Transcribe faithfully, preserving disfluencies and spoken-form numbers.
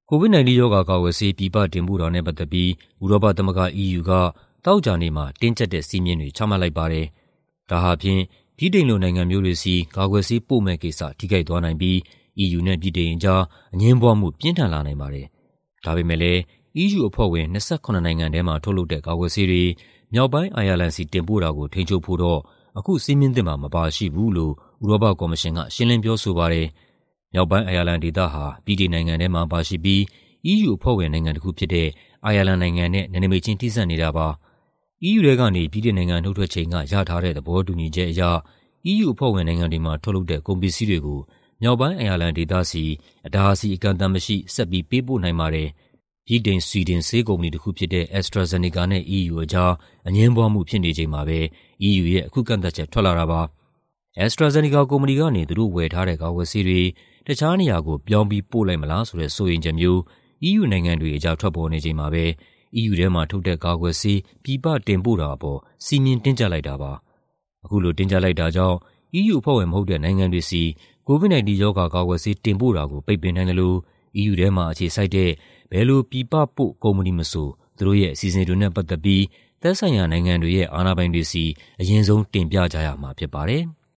ကိုဗစ် ၁၉ ရောဂါကာကွယ်ဆေးပြည်ပတင်ပို့တာနဲ့ပတ်သက်ပြီးဥရောပသမဂ္ဂ E U ကသောကြာနေ့မှာတင်းကျပ်တဲ့စည်းမျဉ်းတွေချမှတ်လိုက်ပါတယ်။ဒါဟာဖြင့်ဗြိတိန်လိုနိုင်ငံမျိုးတွေဆီကာကွယ်ဆေးပို့မဲ့ကိစ္စထိခိုက်သွားနိုင်ပြီး E U နဲ့ဗြိတိန်အကြားအငြင်းပွားမှုပြင်းထန်လာနိုင်ပါတယ်။ဒါပေမဲ့လည်း E U အဖွဲ့ဝင်၂၇နိုင်ငံထဲမှာထုတ်လုပ်တဲ့ကာကွယ်ဆေးတွေမြောက်ပိုင်းအိုင်ယာလန်ဆီတင်ပို့တာကိုထိန်းချုပ်ဖို့တော့အခုစည်းမျဉ်းသစ်မှာမပါရှိဘူးလို့ဥရောပကော်မရှင်ကရှင်းလင်းပြောဆိုပါတယ်။မြောက်ပိုင်းအိုင်ယာလန်ဒေသဟာဗြိတိန်နိုင်ငံထဲမှာပါရှိပြီး E U အဖွဲ့ဝင်နိုင်ငံတစ်ခုဖြစ်တဲ့အိုင်ယာလန်နိုင်ငံနဲ့နယ်နိမိတ်ချင်းထိစပ်နေတာပါ။ E U ထဲကနေဗြိတိန်နိုင်ငံနှုတ်ထွက်ချိန်ကရထားတဲ့သဘောတူညီချက်အရ E U အဖွဲ့ဝင်နိုင်ငံတွေမှာထုတ်လုပ်တဲ့ကုန်ပစ္စည်းတွေကိုမြောက်ပိုင်းအိုင်ယာလန်ဒေသဆီအတားအဆီးအကန့်အသတ်မရှိဆက်ပြီးပေးပို့နိုင်ပါတယ်။ဗြိတိန်-ဆွီဒင်ဆေးကုမ္ပဏီတစ်ခုဖြစ်တဲ့ AstraZeneca နဲ့ E U အကြားအငြင်းပွားမှုဖြစ်နေချိန်မှာပဲ E U ရဲ့အခုကန့်သတ်ချက်ထွက်လာတာပါ။ AstraZeneca ကုမ္ပဏီကနေသူတို့ဝယ်ထားတဲ့ကာကွယ်ဆေးတွေတခြားနေရာကိုပြောင်းပြီးပို့လိုက်မလားဆိုတဲ့စိုးရိမ်ချက်မျိုး E U နိုင်ငံတွေအကြားထွက်ပေါ်နေချိန်မှာပဲ E U ထဲမှာထုတ်တဲ့ကာကွယ်ဆေးပြည်ပတင်ပို့တာအပေါ်စည်းမျဉ်းတင်းကျပ်လိုက်တာပါ။အခုလိုတင်းကျပ်လိုက်တာကြောင့် E U အဖွဲ့ဝင်မဟုတ်တဲ့နိုင်ငံတွေဆီကိုဗစ် ၁၉ ရောဂါကာကွယ်ဆေးတင်ပို့တာကိုပိတ်ပင်နိုင်သလို E U ထဲမှာအခြေစိုက်တဲ့ဘယ်လိုပြည်ပပို့ကုမ္ပဏီမဆိုသူတို့ရဲ့အစီအစဉ်တွေနဲ့ပတ်သက်ပြီးသက်ဆိုင်ရာနိုင်ငံတွေရဲ့အာဏာပိုင်တွေဆီအရင်ဆုံးတင်ပြကြရမှာဖြစ်ပါတယ်။